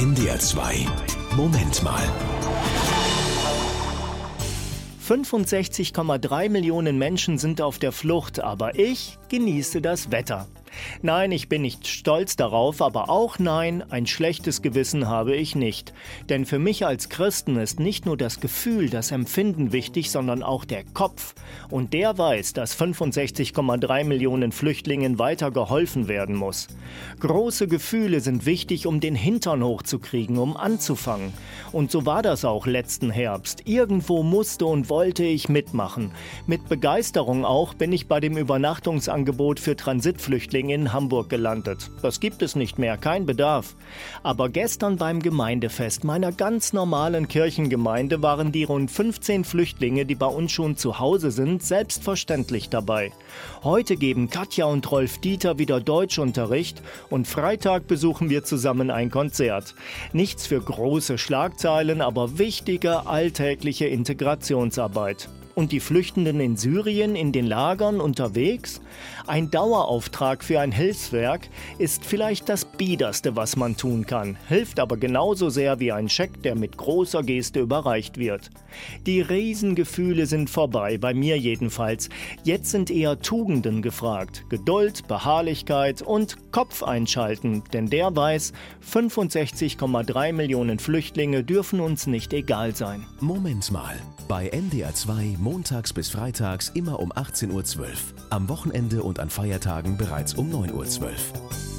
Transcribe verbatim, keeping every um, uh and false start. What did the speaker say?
N D R zwei. Moment mal. fünfundsechzig Komma drei Millionen Menschen sind auf der Flucht, aber ich genieße das Wetter. Nein, ich bin nicht stolz darauf, aber auch nein, ein schlechtes Gewissen habe ich nicht. Denn für mich als Christen ist nicht nur das Gefühl, das Empfinden wichtig, sondern auch der Kopf. Und der weiß, dass fünfundsechzig Komma drei Millionen Flüchtlingen weiter geholfen werden muss. Große Gefühle sind wichtig, um den Hintern hochzukriegen, um anzufangen. Und so war das auch letzten Herbst. Irgendwo musste und wollte ich mitmachen. Mit Begeisterung auch bin ich bei dem Übernachtungsangebot für Transitflüchtlinge in Hamburg gelandet. Das gibt es nicht mehr, kein Bedarf. Aber gestern beim Gemeindefest meiner ganz normalen Kirchengemeinde waren die rund fünfzehn Flüchtlinge, die bei uns schon zu Hause sind, selbstverständlich dabei. Heute geben Katja und Rolf Dieter wieder Deutschunterricht und Freitag besuchen wir zusammen ein Konzert. Nichts für große Schlagzeilen, aber wichtige alltägliche Integrationsarbeit. Und die Flüchtenden in Syrien, in den Lagern unterwegs? Ein Dauerauftrag für ein Hilfswerk ist vielleicht das Biederste, was man tun kann, hilft aber genauso sehr wie ein Scheck, der mit großer Geste überreicht wird. Die Riesengefühle sind vorbei, bei mir jedenfalls. Jetzt sind eher Tugenden gefragt. Geduld, Beharrlichkeit und Kopf einschalten, denn der weiß, fünfundsechzig Komma drei Millionen Flüchtlinge dürfen uns nicht egal sein. Moment mal. Bei N D R zwei montags bis freitags immer um achtzehn Uhr zwölf. Am Wochenende und an Feiertagen bereits um neun Uhr zwölf.